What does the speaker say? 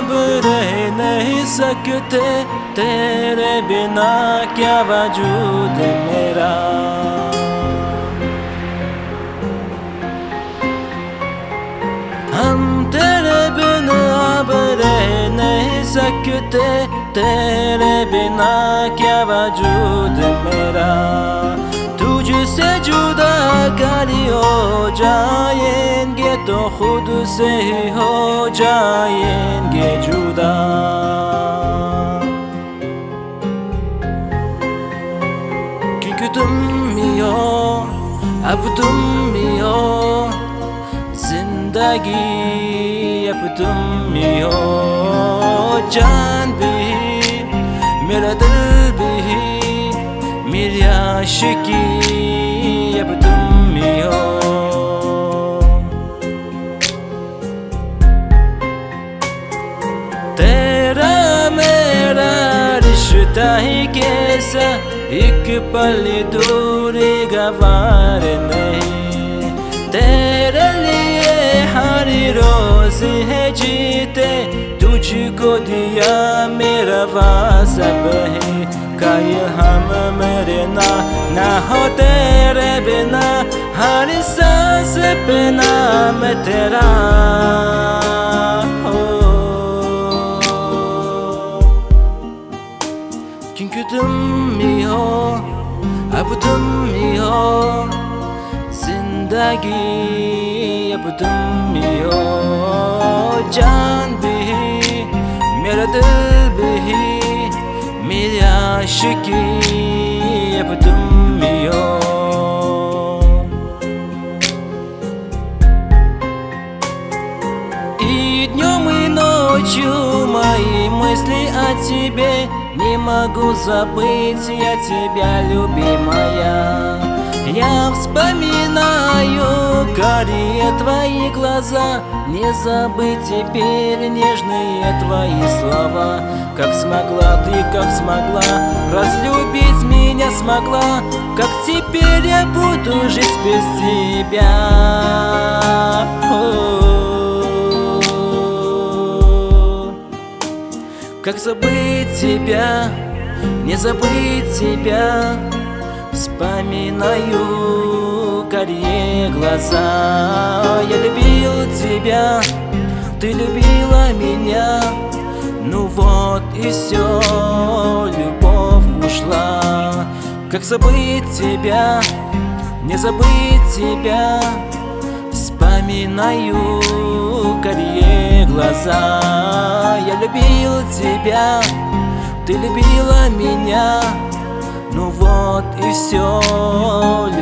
अब रह नहीं सकते, तेरे बिना क्या वजूद मेरा। हम तेरे बिना अब रह नहीं सकते, तेरे बिना क्या वजूद मेरा। तुझसे जुदा कभी हो जाएंगे तो खुद से ही हो जाएंगे जुदा। क्योंकि तुम ही हो, अब तुम ही हो जिंदगी, अब तुम ही हो जान भी, मेरा दिल भी, मेरी आशिकी, अब तुम ही हो। तेरा मेरा रिश्ता ही कैसा, एक पल दूरी गवार नहीं। तेरे लिए हर रोज है जीते, तुझको दिया मेरा वासब है। कायल हम मेरे ना हो तेरे बिना, हर सांस पे नाम तेरा हो। क्योंकि तुम ही हो, अब तुम ही हो जिंदगी, अब तुम ही हो जान भी, मेरा दिल भी, मेरी आशिकी, अब तुम ही हो। И днем и ночью мои мысли о тебе, не могу забыть я тебя, любимая. Я вспоминаю карие твои глаза, не забыть теперь нежные твои слова. Как смогла ты, как смогла разлюбить меня смогла, как теперь я буду жить без тебя. Как забыть тебя, не забыть тебя, вспоминаю карие глаза. Я любил тебя, ты любила меня, ну вот и все, любовь ушла. Как забыть тебя, не забыть тебя, вспоминаю карие глаза. Я любил тебя, ты любила меня, ну вот и все.